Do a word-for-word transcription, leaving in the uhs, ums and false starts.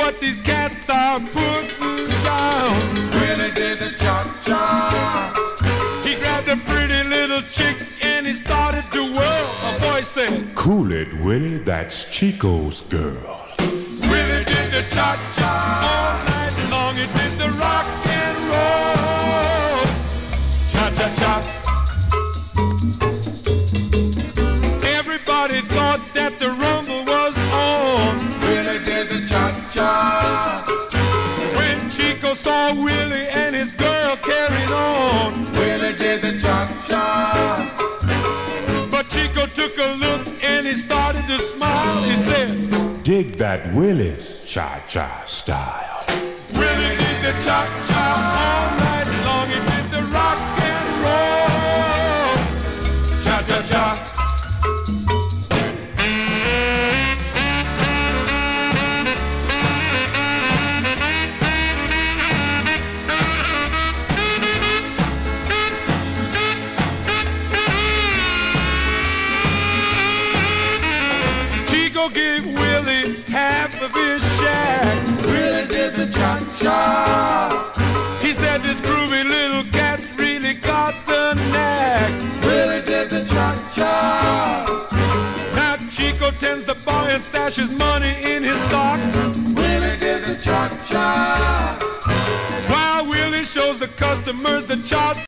what these cats are putting down. Willie did the cha-cha. He grabbed a pretty little chick and he started to whirl. A voice said, "Cool it, Willie, that's Chico's girl." Willie did the cha-cha. All night long he did the rock and roll. Cha-cha-cha. Everybody thought that the rumble was on. Willie did the cha-cha. When Chico saw Willie and his girl carried on. Willie did the cha-cha. But Chico took a look and he started to smile. He said, "Dig that Willie's cha-cha style." Willie did the cha-cha. All night long he did the rock and roll. Cha-cha-cha. Chico gave Willie half of his shack. Willie did the cha-cha. He said this groovy little cat's really got the knack. Willie did the cha-cha. Now Chico tends to buy and stash his money in his sock, Willie did the cha-cha. while Willie shows the customers the cha